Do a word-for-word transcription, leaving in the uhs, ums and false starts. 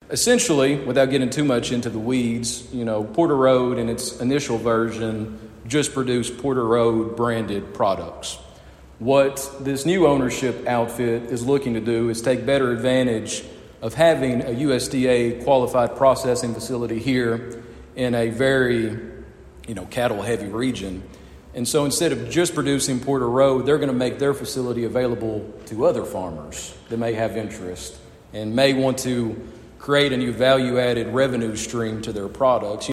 essentially, without getting too much into the weeds, you know, Porter Road in its initial version just produced Porter Road branded products. What this new ownership outfit is looking to do is take better advantage of having a U S D A qualified processing facility here in a very, you know, cattle-heavy region. And so instead of just producing Porter Road, they're going to make their facility available to other farmers that may have interest and may want to create a new value-added revenue stream to their products.